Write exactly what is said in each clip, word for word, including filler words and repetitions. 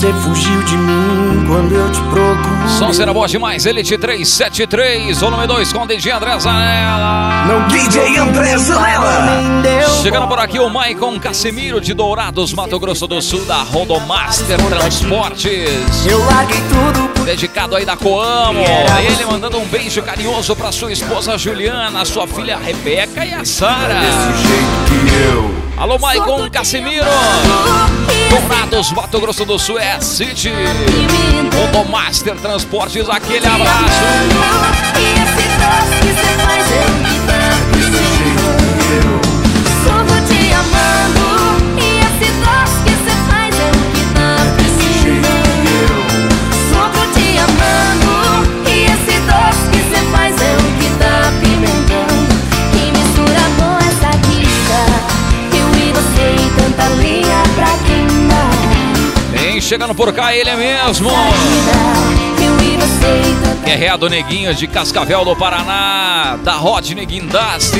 Você fugiu de mim quando eu te procuro. Som será boa demais, Elite trezentos e setenta e três, volume dois com D J André Zanella. Não, D J André Zanella. Chegando por aqui o Maicon Casimiro de Dourados, Mato Grosso do Sul, da Rodomaster Transportes. Eu larguei tudo por... Dedicado aí da Coamo. Ele mandando um beijo carinhoso pra sua esposa Juliana, sua filha Rebeca e a Sara. Desse jeito que eu. Alô, Maicon Casimiro. Dourados, Mato Grosso do Sul, é City. Rodomaster Transportes, aquele abraço. Chegando por cá, ele é mesmo. Guerreado Neguinho de Cascavel do Paraná, da Rodney Guindaste.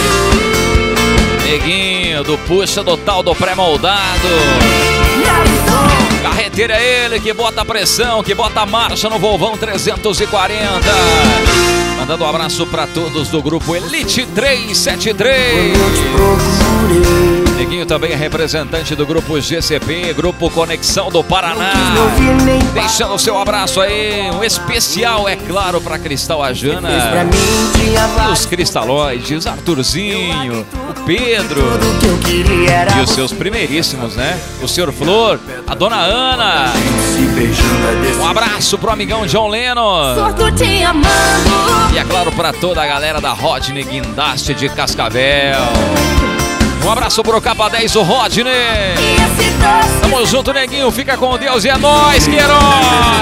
Neguinho do Puxa do Tal do Pré-Moldado. Carreteiro é ele que bota pressão, que bota marcha no Volvão trezentos e quarenta. Mandando um abraço pra todos do grupo Elite trezentos e setenta e três. Neguinho também é representante do grupo G C P, Grupo Conexão do Paraná. Deixando o seu abraço aí, um especial, é claro, para Cristal Ajana e os Cristalóides, Arthurzinho, o Pedro e os seus primeiríssimos, né? O senhor Flor, a dona Ana. Um abraço pro amigão John Lennon. E é claro, para toda a galera da Rodney Guindaste de Cascavel. Um abraço pro Capa dez, o Rodney. Tamo junto, Neguinho. Fica com Deus e é nóis, Queiroz.